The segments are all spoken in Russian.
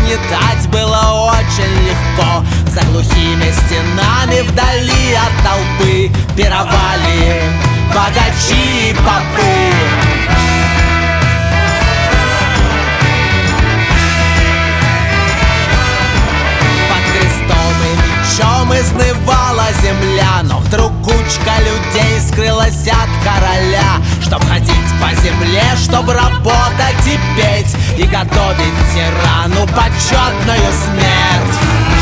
угнетать было очень легко. За глухими стенами вдали от толпы пировали богачи и попы. Изнывала земля, но вдруг кучка людей скрылась от короля, чтоб ходить по земле, чтоб работать и петь, и готовить тирану почетную смерть.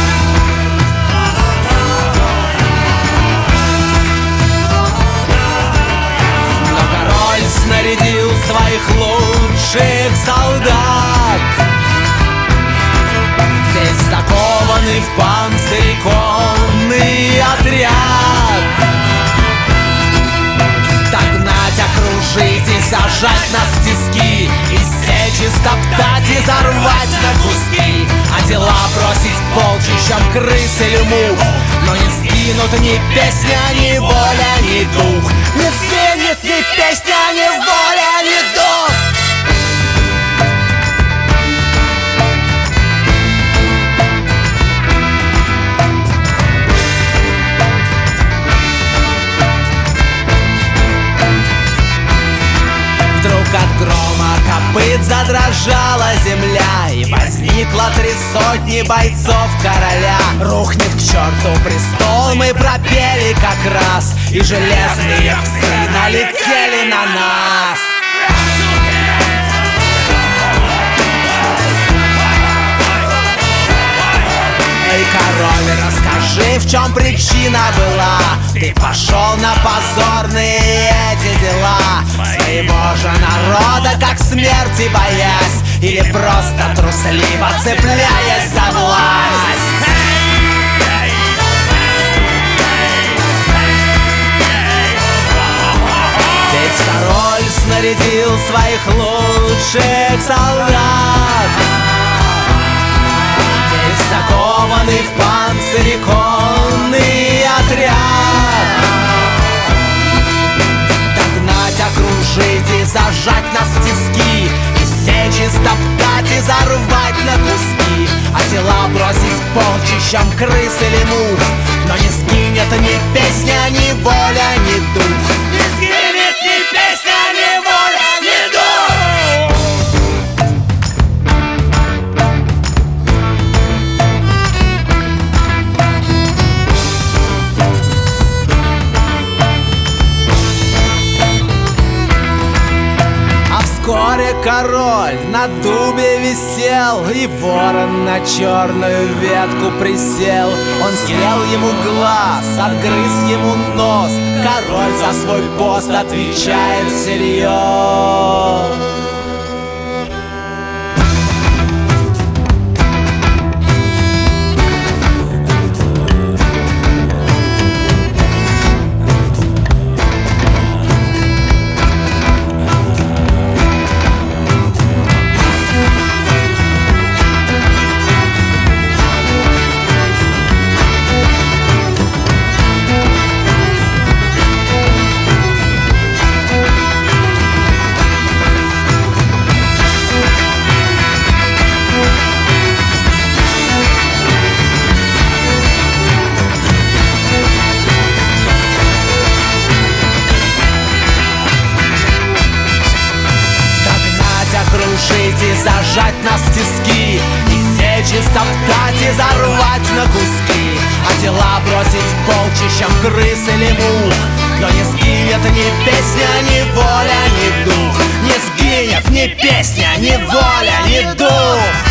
Но король снарядил своих лучших солдат, здесь закованный в панцирь конный отряд. Догнать, окружить и зажать нас в тиски, и сечь, и стоптать, и зарвать на куски, а дела бросить полчищам крыс или мух. Но не сгинут ни песня, ни воля, ни дух. Не сгинет ни песня, ни воля, ни дух. От грома копыт задрожала земля, и возникло 300 бойцов короля. Рухнет к черту престол, мы пропели как раз, и железные псы налетели на нас. Эй, король, расскажи, в чем причина была? Ты пошел на позорные эти дела, своего же народа, как смерти боясь, или просто трусливо цепляясь за власть? Ведь король снарядил своих лучших солдат, весь закованный в панцире конный отряд. Догнать, окружить и зажать нас в тиски, и сечь, и стоптать, и зарвать на куски, а тела бросить полчищам крыс или мух. Но не сгинет ни песня, ни воля, ни дух. Не сгинет ни песня, ни воля, ни дух. Вскоре король на дубе висел, и ворон на черную ветку присел. Он съел ему глаз, отгрыз ему нос. Король за свой пост отвечает всерьез. И зажать нас в тиски, и сечь, и стоптать, и зарвать на куски, а тела бросить полчищам крыс или мух. Но не сгинет ни песня, ни воля, ни дух. Не сгинет ни песня, ни воля, ни дух.